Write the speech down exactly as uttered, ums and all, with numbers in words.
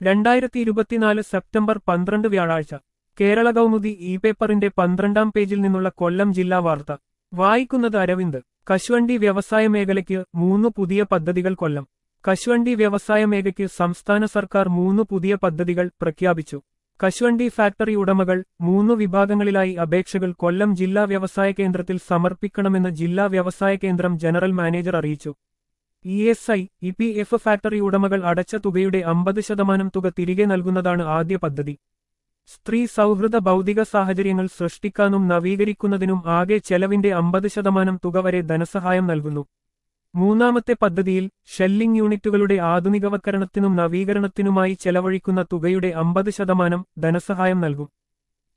രണ്ടായിരത്തി ഇരുപത്തിനാല് സെപ്റ്റംബർ പന്ത്രണ്ട് വ്യാഴാഴ്ച കേരള കൗമുദി ഇ പേപ്പറിന്റെ പന്ത്രണ്ടാം പേജിൽ നിന്നുള്ള കൊല്ലം ജില്ലാ വാർത്ത വായിക്കുന്നത് അരവിന്ദ്. കശുവണ്ടി വ്യവസായ മേഖലയ്ക്ക് മൂന്ന് പുതിയ പദ്ധതികൾ. കൊല്ലം. കശുവണ്ടി വ്യവസായ മേഖലയ്ക്ക് സംസ്ഥാന സർക്കാർ മൂന്ന് പുതിയ പദ്ധതികൾ പ്രഖ്യാപിച്ചു. കശുവണ്ടി ഫാക്ടറി ഉടമകൾ മൂന്ന് വിഭാഗങ്ങളിലായി അപേക്ഷകൾ കൊല്ലം ജില്ലാ വ്യവസായ കേന്ദ്രത്തിൽ സമർപ്പിക്കണമെന്ന് ജില്ലാ വ്യവസായ കേന്ദ്രം ജനറൽ മാനേജർ അറിയിച്ചു. E S I, E P F factory ഉടമകൾ അടച്ച തുകയുടെ അമ്പത് ശതമാനം തുക തിരികെ നൽകുന്നതാണ് ആദ്യ പദ്ധതി. സ്ത്രീ സൗഹൃദ ഭൗതിക സാഹചര്യങ്ങൾ സൃഷ്ടിക്കാനും നവീകരിക്കുന്നതിനും ആകെ ചെലവിന്റെ അമ്പത് ശതമാനം തുക വരെ ധനസഹായം നൽകുന്നു. മൂന്നാമത്തെ പദ്ധതിയിൽ ഷെല്ലിംഗ് യൂണിറ്റുകളുടെ ആധുനികവൽക്കരണത്തിനും നവീകരണത്തിനുമായി ചെലവഴിക്കുന്ന തുകയുടെ അമ്പത് ശതമാനം ധനസഹായം നൽകും.